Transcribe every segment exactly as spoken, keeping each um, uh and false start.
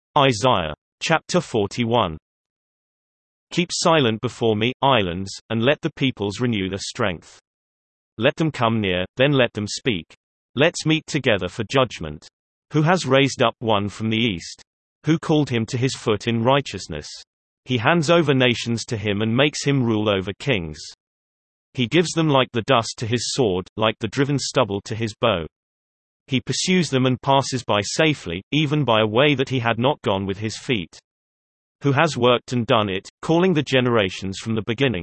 Isaiah. Chapter forty-one. Keep silent before me, islands, and let the peoples renew their strength. Let them come near, then let them speak. Let's meet together for judgment. Who has raised up one from the east? Who called him to his foot in righteousness? He hands over nations to him and makes him rule over kings. He gives them like the dust to his sword, like the driven stubble to his bow. He pursues them and passes by safely, even by a way that he had not gone with his feet. Who has worked and done it, calling the generations from the beginning.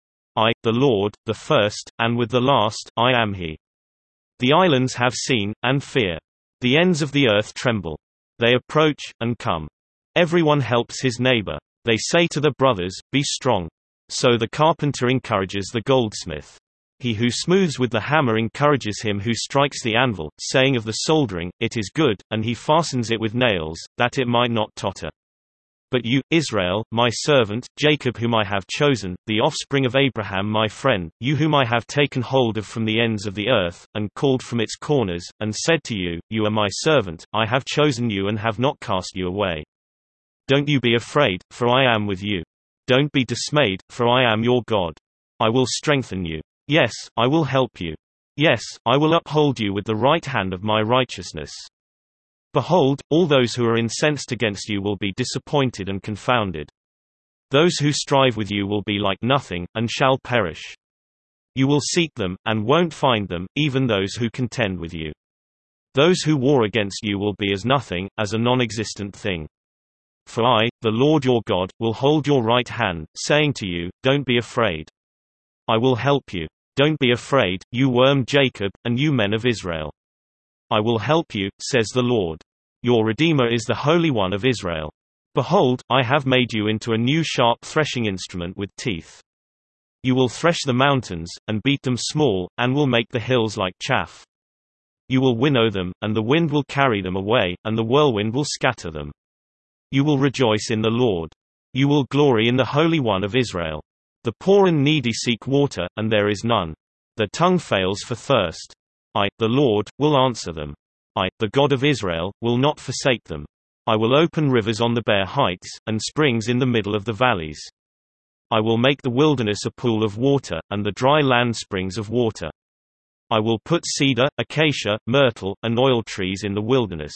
I, the Lord, the first, and with the last, I am he. The islands have seen, and fear. The ends of the earth tremble. They approach, and come. Everyone helps his neighbor. They say to their brothers, be strong. So the carpenter encourages the goldsmith. He who smooths with the hammer encourages him who strikes the anvil, saying of the soldering, it is good, and he fastens it with nails, that it might not totter. But you, Israel, my servant, Jacob whom I have chosen, the offspring of Abraham my friend, you whom I have taken hold of from the ends of the earth, and called from its corners, and said to you, you are my servant, I have chosen you and have not cast you away. Don't you be afraid, for I am with you. Don't be dismayed, for I am your God. I will strengthen you. Yes, I will help you. Yes, I will uphold you with the right hand of my righteousness. Behold, all those who are incensed against you will be disappointed and confounded. Those who strive with you will be like nothing, and shall perish. You will seek them, and won't find them, even those who contend with you. Those who war against you will be as nothing, as a non-existent thing. For I, the Lord your God, will hold your right hand, saying to you, don't be afraid. I will help you. Don't be afraid, you worm Jacob, and you men of Israel. I will help you, says the Lord. Your Redeemer is the Holy One of Israel. Behold, I have made you into a new sharp threshing instrument with teeth. You will thresh the mountains, and beat them small, and will make the hills like chaff. You will winnow them, and the wind will carry them away, and the whirlwind will scatter them. You will rejoice in the Lord. You will glory in the Holy One of Israel. The poor and needy seek water, and there is none. Their tongue fails for thirst. I, the Lord, will answer them. I, the God of Israel, will not forsake them. I will open rivers on the bare heights, and springs in the middle of the valleys. I will make the wilderness a pool of water, and the dry land springs of water. I will put cedar, acacia, myrtle, and oil trees in the wilderness.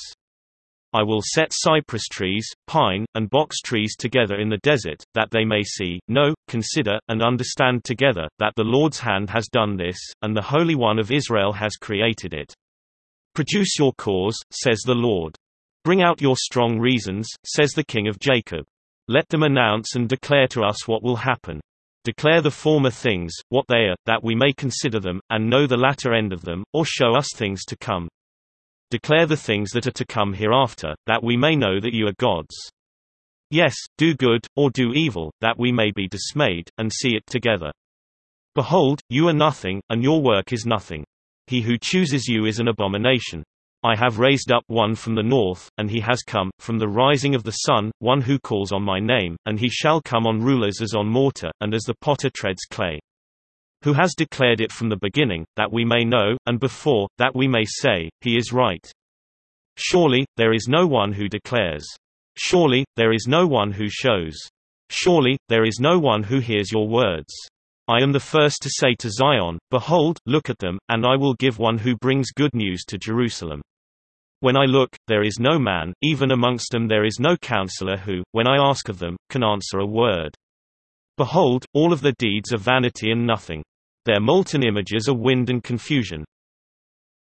I will set cypress trees, pine, and box trees together in the desert, that they may see, know, consider, and understand together, that the Lord's hand has done this, and the Holy One of Israel has created it. Produce your cause, says the Lord. Bring out your strong reasons, says the King of Jacob. Let them announce and declare to us what will happen. Declare the former things, what they are, that we may consider them, and know the latter end of them, or show us things to come. Declare the things that are to come hereafter, that we may know that you are gods. Yes, do good, or do evil, that we may be dismayed, and see it together. Behold, you are nothing, and your work is nothing. He who chooses you is an abomination. I have raised up one from the north, and he has come, from the rising of the sun, one who calls on my name, and he shall come on rulers as on mortar, and as the potter treads clay. Who has declared it from the beginning, that we may know, and before, that we may say, he is right. Surely, there is no one who declares. Surely, there is no one who shows. Surely, there is no one who hears your words. I am the first to say to Zion, behold, look at them, and I will give one who brings good news to Jerusalem. When I look, there is no man, even amongst them there is no counselor who, when I ask of them, can answer a word. Behold, all of their deeds are vanity and nothing. Their molten images are wind and confusion.